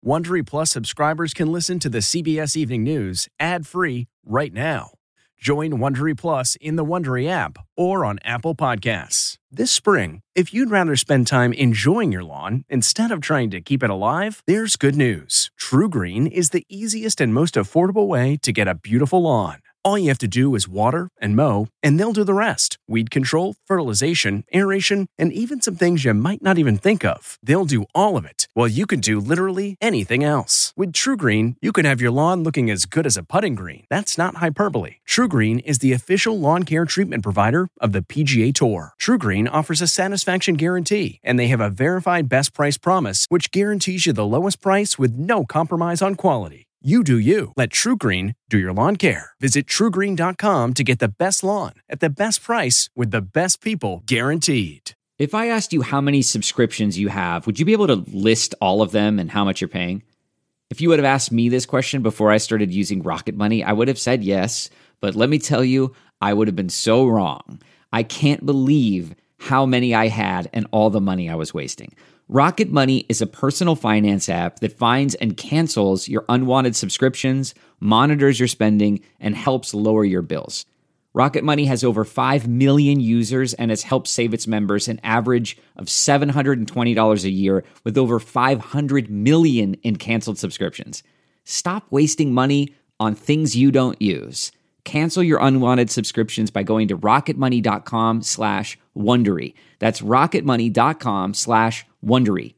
Wondery Plus subscribers can listen to the CBS Evening News ad-free right now. Join Wondery Plus in the Wondery app or on Apple Podcasts. This spring, if you'd rather spend time enjoying your lawn instead of trying to keep it alive, there's good news. TruGreen is the easiest and most affordable way to get a beautiful lawn. All you have to do is water and mow, and they'll do the rest. Weed control, fertilization, aeration, and even some things you might not even think of. They'll do all of it, while you can do literally anything else. With TruGreen, you can have your lawn looking as good as a putting green. That's not hyperbole. TruGreen is the official lawn care treatment provider of the PGA Tour. TruGreen offers a satisfaction guarantee, and they have a verified best price promise, which guarantees you the lowest price with no compromise on quality. You do you. Let TruGreen do your lawn care. Visit TruGreen.com to get the best lawn at the best price with the best people guaranteed. If I asked you how many subscriptions you have, would you be able to list all of them and how much you're paying? If you would have asked me this question before I started using Rocket Money, I would have said yes. But let me tell you, I would have been so wrong. I can't believe how many I had and all the money I was wasting. Rocket Money is a personal finance app that finds and cancels your unwanted subscriptions, monitors your spending, and helps lower your bills. Rocket Money has over 5 million users and has helped save its members an average of $720 a year with over 500 million in canceled subscriptions. Stop wasting money on things you don't use. Cancel your unwanted subscriptions by going to rocketmoney.com/Wondery. That's rocketmoney.com/Wondery.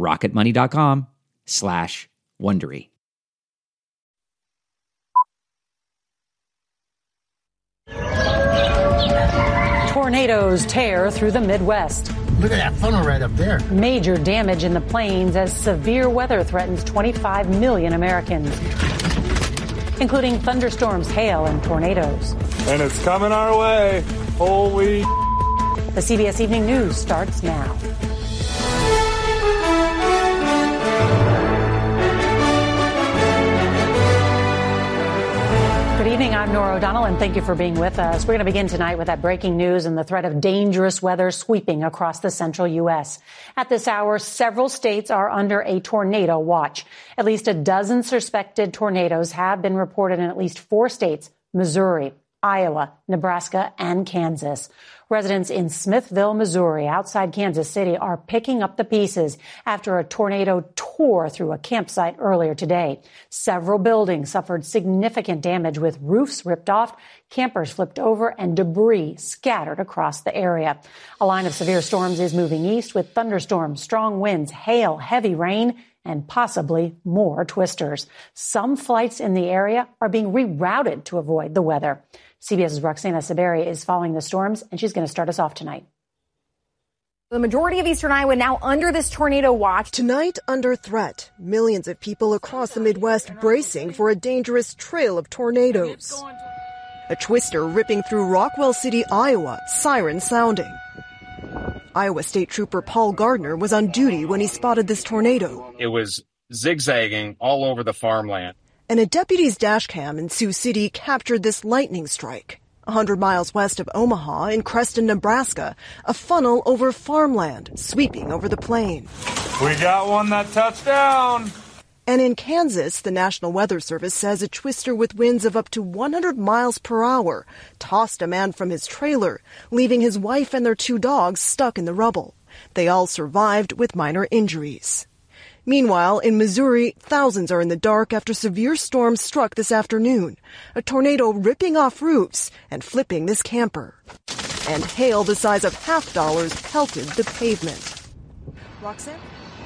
rocketmoney.com/Wondery. Tornadoes tear through the Midwest. Look at that funnel right up there. Major damage in the plains as severe weather threatens 25 million Americans, including thunderstorms, hail, and tornadoes. And it's coming our way. Holy. The CBS Evening News starts now. Good evening, I'm Nora O'Donnell, and thank you for being with us. We're going to begin tonight with that breaking news and the threat of dangerous weather sweeping across the central U.S. At this hour, several states are under a tornado watch. At least a dozen suspected tornadoes have been reported in at least 4 states: Missouri, Iowa, Nebraska, and Kansas. Residents in Smithville, Missouri, outside Kansas City, are picking up the pieces after a tornado tore through a campsite earlier today. Several buildings suffered significant damage with roofs ripped off, campers flipped over, and debris scattered across the area. A line of severe storms is moving east with thunderstorms, strong winds, hail, heavy rain, and possibly more twisters. Some flights in the area are being rerouted to avoid the weather. CBS's Roxana Saberi is following the storms, and she's going to start us off tonight. The majority of eastern Iowa now under this tornado watch. Tonight, under threat. Millions of people across the Midwest bracing for a dangerous trail of tornadoes. A twister ripping through Rockwell City, Iowa, siren sounding. Iowa State Trooper Paul Gardner was on duty when he spotted this tornado. It was zigzagging all over the farmland. And a deputy's dash cam in Sioux City captured this lightning strike. 100 miles west of Omaha in Creston, Nebraska, a funnel over farmland sweeping over the plain. We got one that touched down. And in Kansas, the National Weather Service says a twister with winds of up to 100 miles per hour tossed a man from his trailer, leaving his wife and their 2 dogs stuck in the rubble. They all survived with minor injuries. Meanwhile, in Missouri, thousands are in the dark after severe storms struck this afternoon, a tornado ripping off roofs and flipping this camper. And hail the size of $half pelted the pavement. Roxanne?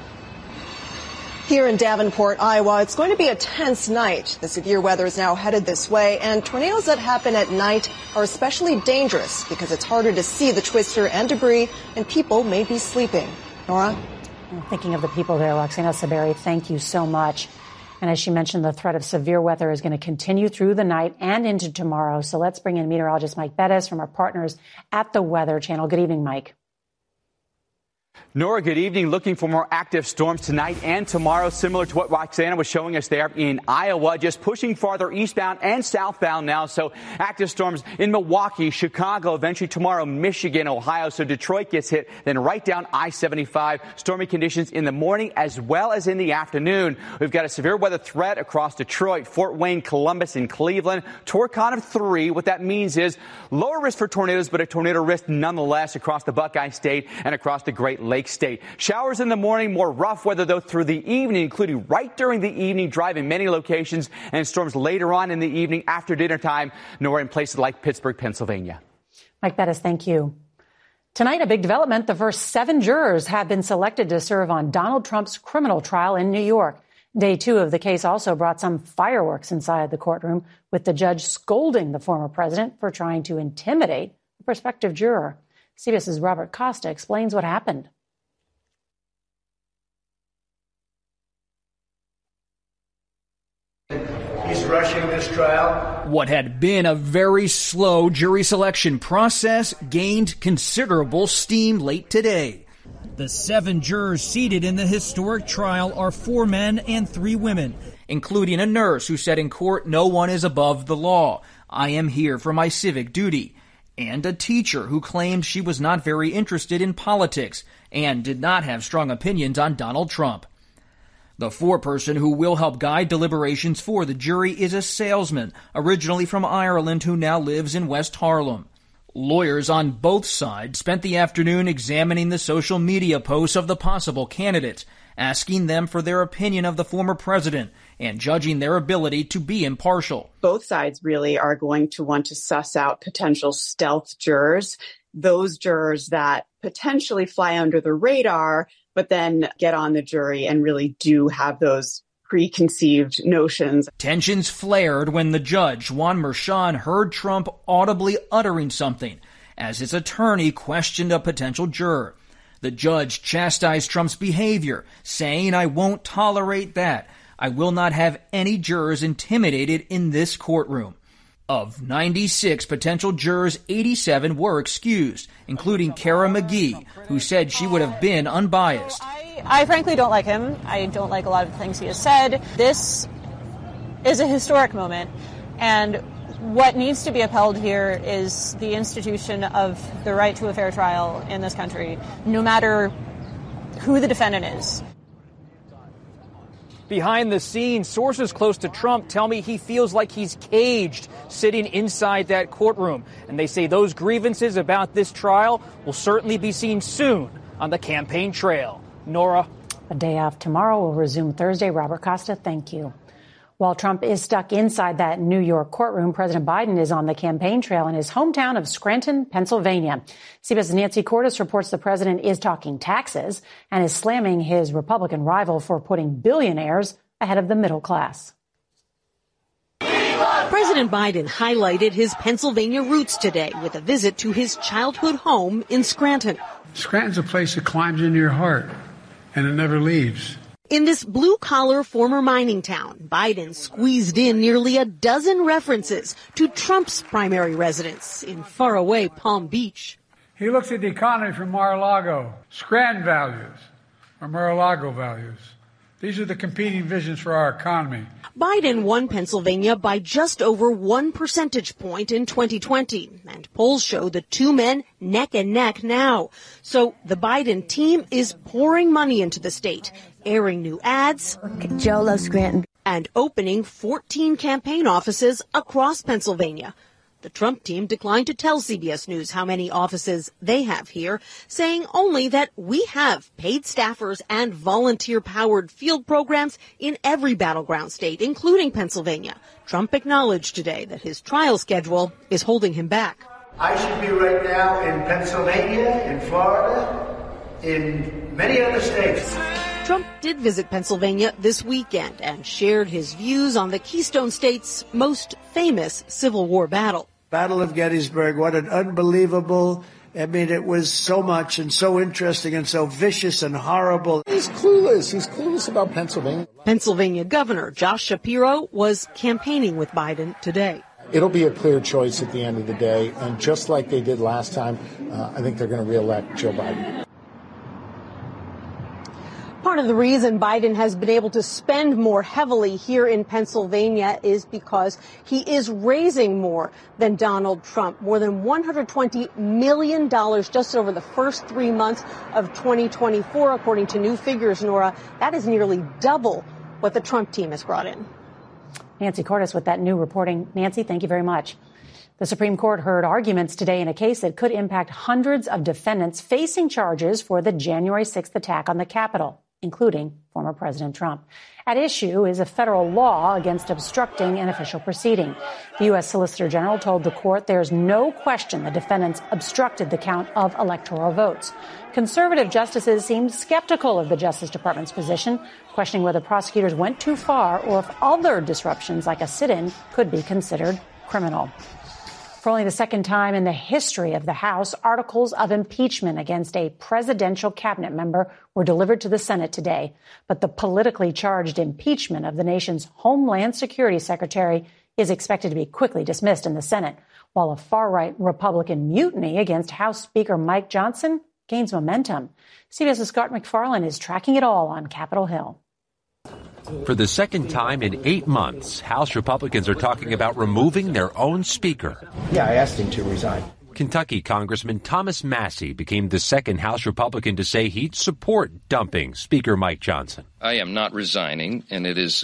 Here in Davenport, Iowa, it's going to be a tense night. The severe weather is now headed this way, and tornadoes that happen at night are especially dangerous because it's harder to see the twister and debris, and people may be sleeping. Nora? Thinking of the people there, Roxana Saberi, thank you so much. And as she mentioned, the threat of severe weather is going to continue through the night and into tomorrow. So let's bring in meteorologist Mike Bettis from our partners at the Weather Channel. Good evening, Mike. Nora, good evening. Looking for more active storms tonight and tomorrow, similar to what Roxana was showing us there in Iowa, just pushing farther eastbound and southbound now. So active storms in Milwaukee, Chicago, eventually tomorrow, Michigan, Ohio. So Detroit gets hit, then right down I-75. Stormy conditions in the morning as well as in the afternoon. We've got a severe weather threat across Detroit, Fort Wayne, Columbus, and Cleveland. Torcon of 3. What that means is lower risk for tornadoes, but a tornado risk nonetheless across the Buckeye State and across the Great Lakes State. Showers in the morning, more rough weather, though, through the evening, including right during the evening drive in many locations, and storms later on in the evening after dinner time, nor in places like Pittsburgh, Pennsylvania. Mike Bettis, thank you. Tonight, a big development. The first 7 jurors have been selected to serve on Donald Trump's criminal trial in New York. Day 2 of the case also brought some fireworks inside the courtroom, with the judge scolding the former president for trying to intimidate a prospective juror. CBS's Robert Costa explains what happened. He's rushing this trial. What had been a very slow jury selection process gained considerable steam late today. The 7 jurors seated in the historic trial are 4 men and 3 women, including a nurse who said in court, "No one is above the law. I am here for my civic duty," and a teacher who claimed she was not very interested in politics and did not have strong opinions on Donald Trump. The foreperson who will help guide deliberations for the jury is a salesman, originally from Ireland, who now lives in West Harlem. Lawyers on both sides spent the afternoon examining the social media posts of the possible candidates, asking them for their opinion of the former president and judging their ability to be impartial. Both sides really are going to want to suss out potential stealth jurors, those jurors that potentially fly under the radar, but then get on the jury and really do have those preconceived notions. Tensions flared when the judge, Juan Merchan, heard Trump audibly uttering something as his attorney questioned a potential juror. The judge chastised Trump's behavior, saying, "I won't tolerate that. I will not have any jurors intimidated in this courtroom." Of 96 potential jurors, 87 were excused, including Kara McGee, who said she would have been unbiased. I frankly don't like him. I don't like a lot of the things he has said. This is a historic moment, and what needs to be upheld here is the institution of the right to a fair trial in this country, no matter who the defendant is. Behind the scenes, sources close to Trump tell me he feels like he's caged sitting inside that courtroom. And they say those grievances about this trial will certainly be seen soon on the campaign trail. Nora. A day off tomorrow will resume Thursday. Robert Costa, thank you. While Trump is stuck inside that New York courtroom, President Biden is on the campaign trail in his hometown of Scranton, Pennsylvania. CBS's Nancy Cordes reports the president is talking taxes and is slamming his Republican rival for putting billionaires ahead of the middle class. President Biden highlighted his Pennsylvania roots today with a visit to his childhood home in Scranton. Scranton's a place that climbs into your heart, and it never leaves. In this blue-collar former mining town, Biden squeezed in nearly a dozen references to Trump's primary residence in faraway Palm Beach. He looks at the economy from Mar-a-Lago, Scranton values, or Mar-a-Lago values. These are the competing visions for our economy. Biden won Pennsylvania by just over 1 percentage point in 2020, and polls show the two men neck and neck now. So the Biden team is pouring money into the state, airing new ads, Joe loves Scranton, and opening 14 campaign offices across Pennsylvania. The Trump team declined to tell CBS News how many offices they have here, saying only that we have paid staffers and volunteer-powered field programs in every battleground state, including Pennsylvania. Trump acknowledged today that his trial schedule is holding him back. I should be right now in Pennsylvania, in Florida, in many other states. Trump did visit Pennsylvania this weekend and shared his views on the Keystone State's most famous Civil War battle. Battle of Gettysburg, what an unbelievable, it was so much and so interesting and so vicious and horrible. He's clueless. He's clueless about Pennsylvania. Pennsylvania Governor Josh Shapiro was campaigning with Biden today. It'll be a clear choice at the end of the day, and just like they did last time, I think they're going to reelect Joe Biden. Part of the reason Biden has been able to spend more heavily here in Pennsylvania is because he is raising more than Donald Trump, more than $120 million just over the first 3 months of 2024, according to new figures, Nora. That is nearly double what the Trump team has brought in. Nancy Cordes with that new reporting. Nancy, thank you very much. The Supreme Court heard arguments today in a case that could impact hundreds of defendants facing charges for the January 6th attack on the Capitol, including former President Trump. At issue is a federal law against obstructing an official proceeding. The U.S. Solicitor General told the court there's no question the defendants obstructed the count of electoral votes. Conservative justices seemed skeptical of the Justice Department's position, questioning whether prosecutors went too far or if other disruptions like a sit-in could be considered criminal. For only the second time in the history of the House, articles of impeachment against a presidential cabinet member were delivered to the Senate today. But the politically charged impeachment of the nation's Homeland Security Secretary is expected to be quickly dismissed in the Senate, while a far-right Republican mutiny against House Speaker Mike Johnson gains momentum. CBS's Scott MacFarlane is tracking it all on Capitol Hill. For the second time in 8 months, House Republicans are talking about removing their own speaker. Yeah, I asked him to resign. Kentucky Congressman Thomas Massie became the second House Republican to say he'd support dumping Speaker Mike Johnson. I am not resigning, and it is,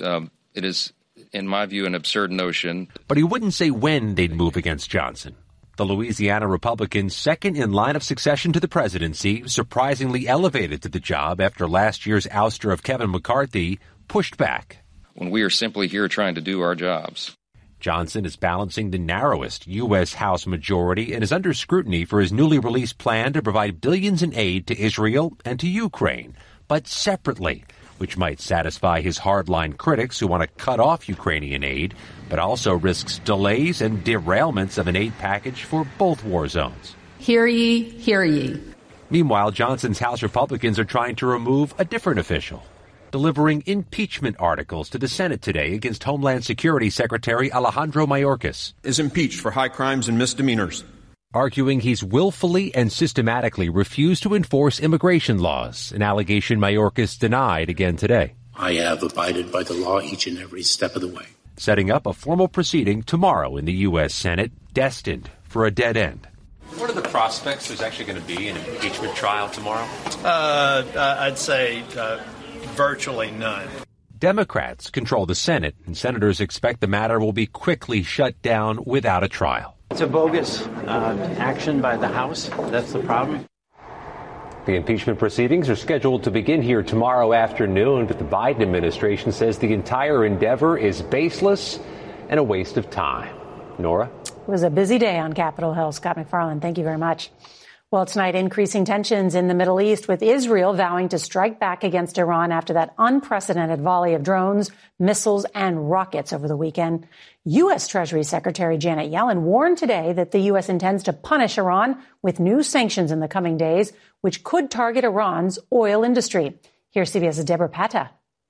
in my view, an absurd notion. But he wouldn't say when they'd move against Johnson. The Louisiana Republican, second in line of succession to the presidency, surprisingly elevated to the job after last year's ouster of Kevin McCarthy, pushed back. When we are simply here trying to do our jobs. Johnson is balancing the narrowest U.S. House majority and is under scrutiny for his newly released plan to provide billions in aid to Israel and to Ukraine, but separately, which might satisfy his hardline critics who want to cut off Ukrainian aid, but also risks delays and derailments of an aid package for both war zones. Hear ye, hear ye. Meanwhile, Johnson's House Republicans are trying to remove a different official, delivering impeachment articles to the Senate today against Homeland Security Secretary Alejandro Mayorkas. Is impeached for high crimes and misdemeanors, arguing he's willfully and systematically refused to enforce immigration laws, an allegation Mayorkas denied again today. I have abided by the law each and every step of the way. Setting up a formal proceeding tomorrow in the U.S. Senate, destined for a dead end. What are the prospects there's actually going to be an impeachment trial tomorrow? I'd say virtually none. Democrats control the Senate, and senators expect the matter will be quickly shut down without a trial. It's a bogus action by the House. That's the problem. The impeachment proceedings are scheduled to begin here tomorrow afternoon, but the Biden administration says the entire endeavor is baseless and a waste of time. Nora? It was a busy day on Capitol Hill. Scott MacFarlane, thank you very much. Well, tonight, increasing tensions in the Middle East, with Israel vowing to strike back against Iran after that unprecedented volley of drones, missiles, and rockets over the weekend. U.S. Treasury Secretary Janet Yellen warned today that the U.S. intends to punish Iran with new sanctions in the coming days, which could target Iran's oil industry. Here's CBS's Deborah Patta.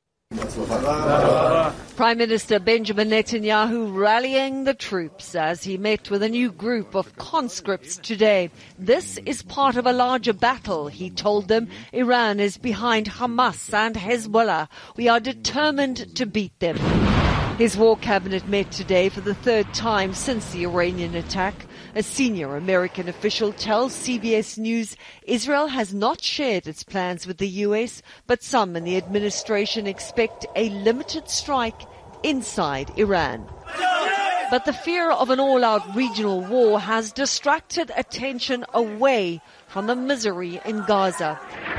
Prime Minister Benjamin Netanyahu rallying the troops as he met with a new group of conscripts today. This is part of a larger battle, he told them. Iran is behind Hamas and Hezbollah. We are determined to beat them. His war cabinet met today for the third time since the Iranian attack. A senior American official tells CBS News Israel has not shared its plans with the U.S., but some in the administration expect a limited strike inside Iran. But the fear of an all-out regional war has distracted attention away from the misery in Gaza.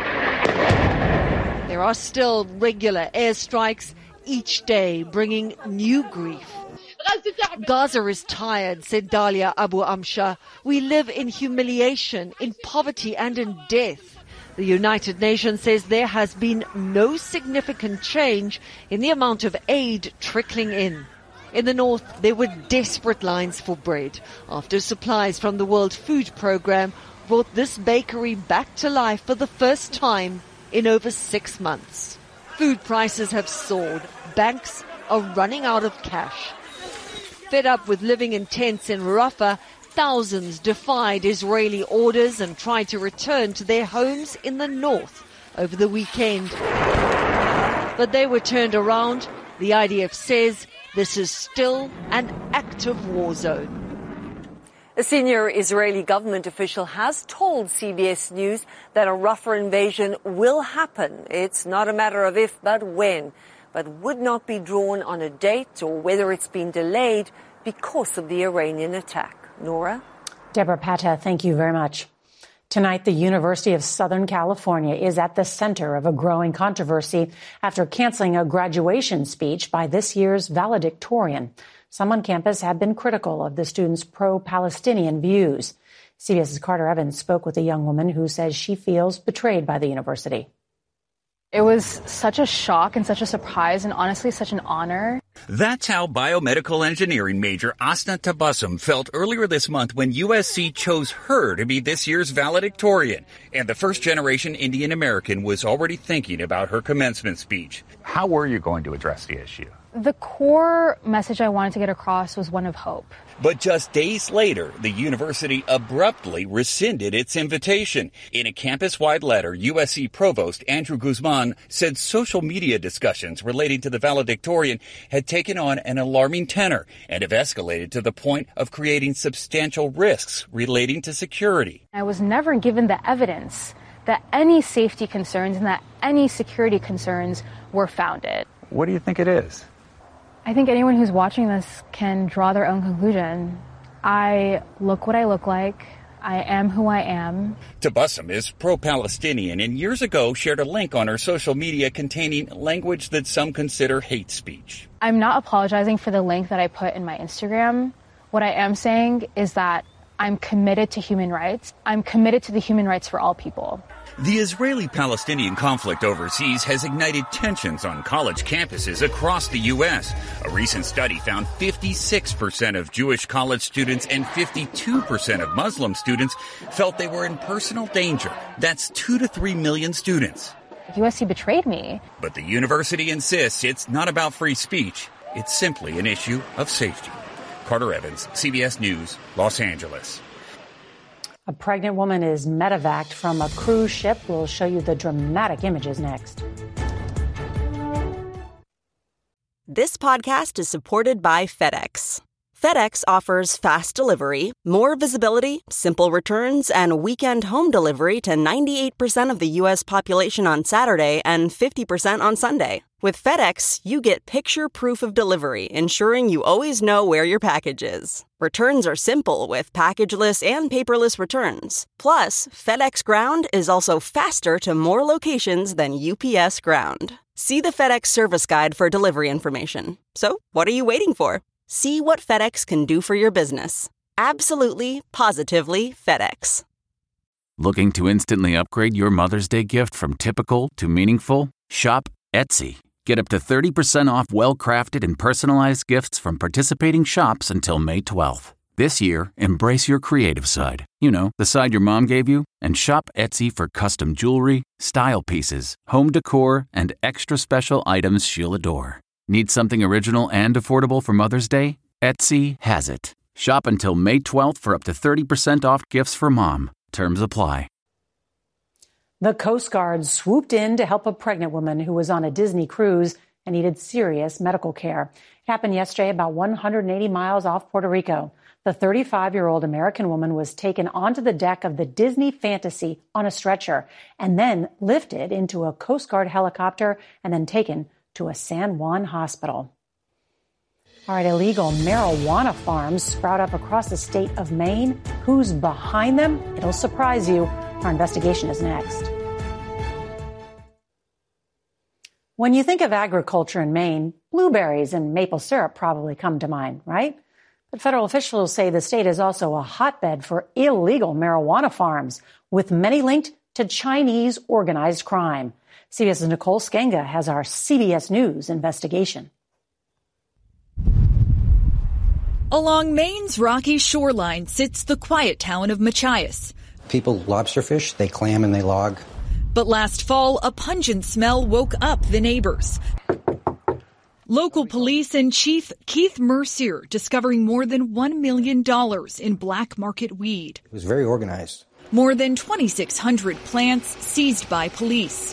There are still regular airstrikes each day, bringing new grief. Gaza is tired, said Dalia Abu Amsha. We live in humiliation, in poverty and in death. The United Nations says there has been no significant change in the amount of aid trickling in. In the north, there were desperate lines for bread after supplies from the World Food Programme brought this bakery back to life for the first time in over 6 months. Food prices have soared. Banks are running out of cash. Fed up with living in tents in Rafah, thousands defied Israeli orders and tried to return to their homes in the north. over the weekend. But they were turned around. The IDF says this is still an active war zone. A senior Israeli government official has told CBS News that a Rafah invasion will happen. It's not a matter of if, but when, but would not be drawn on a date or whether it's been delayed because of the Iranian attack. Nora? Deborah Patta, thank you very much. Tonight, the University of Southern California is at the center of a growing controversy after canceling a graduation speech by this year's valedictorian. Some on campus have been critical of the students' pro-Palestinian views. CBS's Carter Evans spoke with a young woman who says she feels betrayed by the university. It was such a shock and such a surprise and honestly such an honor. That's how biomedical engineering major Asna Tabassum felt earlier this month when USC chose her to be this year's valedictorian. And the first-generation Indian American was already thinking about her commencement speech. How were you going to address the issue? The core message I wanted to get across was one of hope. But just days later, the university abruptly rescinded its invitation. In a campus-wide letter, USC Provost Andrew Guzman said social media discussions relating to the valedictorian had taken on an alarming tenor and have escalated to the point of creating substantial risks relating to security. I was never given the evidence that any safety concerns and that any security concerns were founded. What do you think it is? I think anyone who's watching this can draw their own conclusion. I look what I look like. I am who I am. Tabassum is pro-Palestinian and years ago shared a link on her social media containing language that some consider hate speech. I'm not apologizing for the link that I put in my Instagram. What I am saying is that I'm committed to human rights. I'm committed to the human rights for all people. The Israeli-Palestinian conflict overseas has ignited tensions on college campuses across the U.S. A recent study found 56% of Jewish college students and 52% of Muslim students felt they were in personal danger. That's 2 to 3 million students. USC betrayed me. But the university insists it's not about free speech. It's simply an issue of safety. Carter Evans, CBS News, Los Angeles. A pregnant woman is medevaced from a cruise ship. We'll show you the dramatic images next. This podcast is supported by FedEx. FedEx offers fast delivery, more visibility, simple returns, and weekend home delivery to 98% of the U.S. population on Saturday and 50% on Sunday. With FedEx, you get picture proof of delivery, ensuring you always know where your package is. Returns are simple with packageless and paperless returns. Plus, FedEx Ground is also faster to more locations than UPS Ground. See the FedEx service guide for delivery information. So, what are you waiting for? See what FedEx can do for your business. Absolutely, positively FedEx. Looking to instantly upgrade your Mother's Day gift from typical to meaningful? Shop Etsy. Get up to 30% off well-crafted and personalized gifts from participating shops until May 12th. This year, embrace your creative side. You know, the side your mom gave you. And shop Etsy for custom jewelry, style pieces, home decor, and extra special items she'll adore. Need something original and affordable for Mother's Day? Etsy has it. Shop until May 12th for up to 30% off gifts for mom. Terms apply. The Coast Guard swooped in to help a pregnant woman who was on a Disney cruise and needed serious medical care. It happened yesterday about 180 miles off Puerto Rico. The 35-year-old American woman was taken onto the deck of the Disney Fantasy on a stretcher and then lifted into a Coast Guard helicopter and then taken to a San Juan hospital. All right, illegal marijuana farms sprout up across the state of Maine. Who's behind them? It'll surprise you. Our investigation is next. When you think of agriculture in Maine, blueberries and maple syrup probably come to mind, right? But federal officials say the state is also a hotbed for illegal marijuana farms, with many linked to Chinese organized crime. CBS's Nicole Skenga has our CBS News investigation. Along Maine's rocky shoreline sits the quiet town of Machias. People lobster fish, they clam and they log. But last fall, a pungent smell woke up the neighbors. Local police and Chief Keith Mercier discovering more than $1 million in black market weed. It was very organized. More than 2,600 plants seized by police.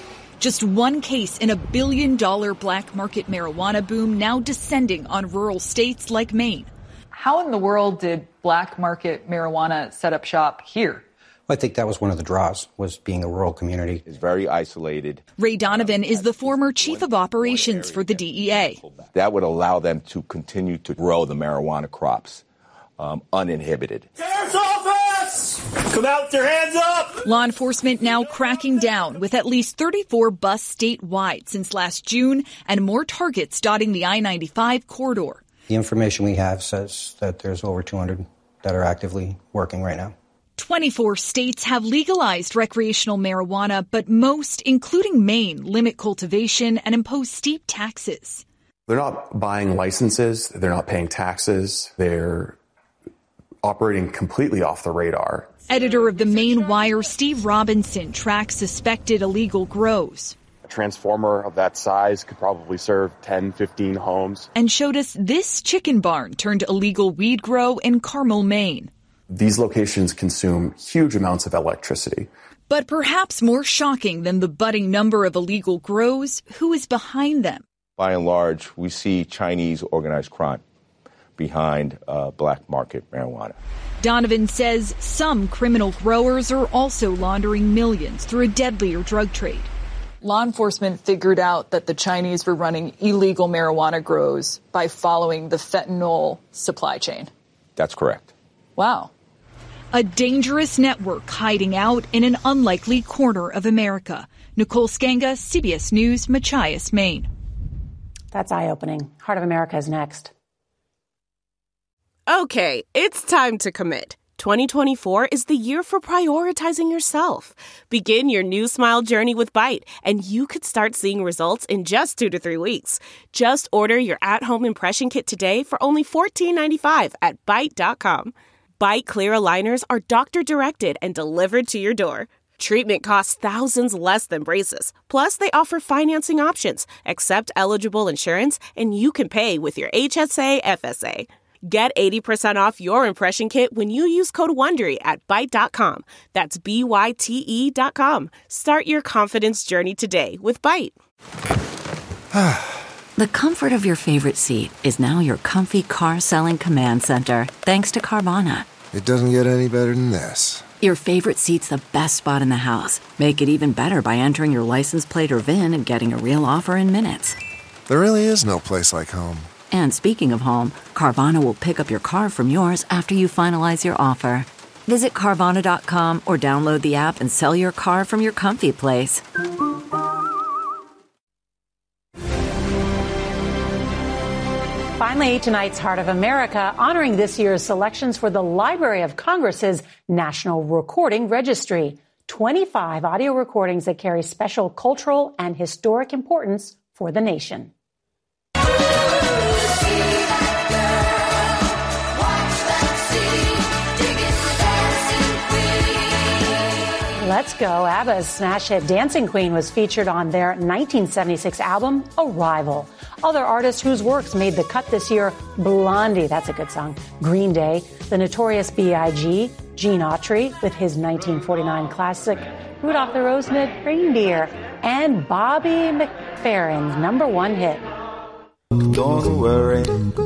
Just one case in $1 billion black market marijuana boom now descending on rural states like Maine. How in the world did black market marijuana set up shop here? I think that was one of the draws, was being a rural community. It's very isolated. Ray Donovan is the former chief of operations for the DEA. That would allow them to continue to grow the marijuana crops uninhibited. Sheriff's office! Come out with your hands up! Law enforcement now cracking down with at least 34 busts statewide since last June and more targets dotting the I-95 corridor. The information we have says that there's over 200 that are actively working right now. 24 states have legalized recreational marijuana, but most, including Maine, limit cultivation and impose steep taxes. They're not buying licenses. They're not paying taxes. They're operating completely off the radar. Editor of the Maine Wire, Steve Robinson, tracks suspected illegal grows. A transformer of that size could probably serve 10, 15 homes. And showed us this chicken barn turned illegal weed grow in Carmel, Maine. These locations consume huge amounts of electricity. But perhaps more shocking than the budding number of illegal grows, who is behind them? By and large, we see Chinese organized crime behind black market marijuana. Donovan says some criminal growers are also laundering millions through a deadlier drug trade. Law enforcement figured out that the Chinese were running illegal marijuana grows by following the fentanyl supply chain. That's correct. Wow. A dangerous network hiding out in an unlikely corner of America. Nicole Skanga, CBS News, Machias, Maine. That's eye-opening. Heart of America is next. Okay, it's time to commit. 2024 is the year for prioritizing yourself. Begin your new smile journey with Byte, and you could start seeing results in just 2 to 3 weeks. Just order your at-home impression kit today for only $14.95 at Byte.com. Byte Clear aligners are doctor-directed and delivered to your door. Treatment costs thousands less than braces. Plus, they offer financing options, accept eligible insurance, and you can pay with your HSA FSA. Get 80% off your impression kit when you use code WONDERY at Byte.com. That's BYTE.com. Start your confidence journey today with Byte. The comfort of your favorite seat is now your comfy car selling command center, thanks to Carvana. It doesn't get any better than this. Your favorite seat's the best spot in the house. Make it even better by entering your license plate or VIN and getting a real offer in minutes. There really is no place like home. And speaking of home, Carvana will pick up your car from yours after you finalize your offer. Visit Carvana.com or download the app and sell your car from your comfy place. Finally, tonight's Heart of America, honoring this year's selections for the Library of Congress's National Recording Registry. 25 audio recordings that carry special cultural and historic importance for the nation. Let's go. ABBA's smash hit Dancing Queen was featured on their 1976 album, Arrival. Other artists whose works made the cut this year, Blondie, that's a good song, Green Day, the Notorious B.I.G., Gene Autry with his 1949 classic, Rudolph the Red-Nosed Reindeer, and Bobby McFerrin's #1 hit. Don't worry.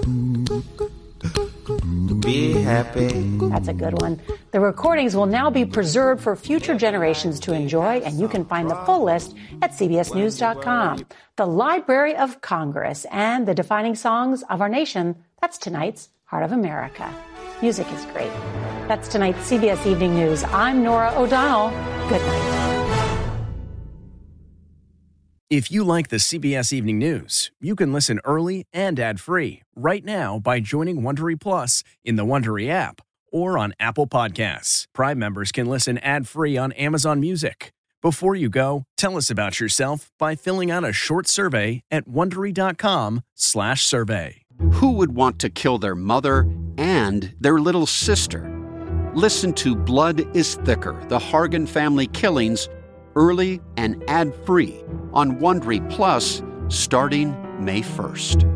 Be happy. That's a good one. The recordings will now be preserved for future generations to enjoy, and you can find the full list at cbsnews.com. The Library of Congress and the defining songs of our nation. That's tonight's Heart of America. Music is great. That's tonight's CBS Evening News. I'm Norah O'Donnell. Good night. If you like the CBS Evening News, you can listen early and ad-free right now by joining Wondery Plus in the Wondery app or on Apple Podcasts. Prime members can listen ad-free on Amazon Music. Before you go, tell us about yourself by filling out a short survey at Wondery.com/survey. Who would want to kill their mother and their little sister? Listen to Blood is Thicker, the Hargan family killings, early and ad-free on Wondery Plus starting May 1st.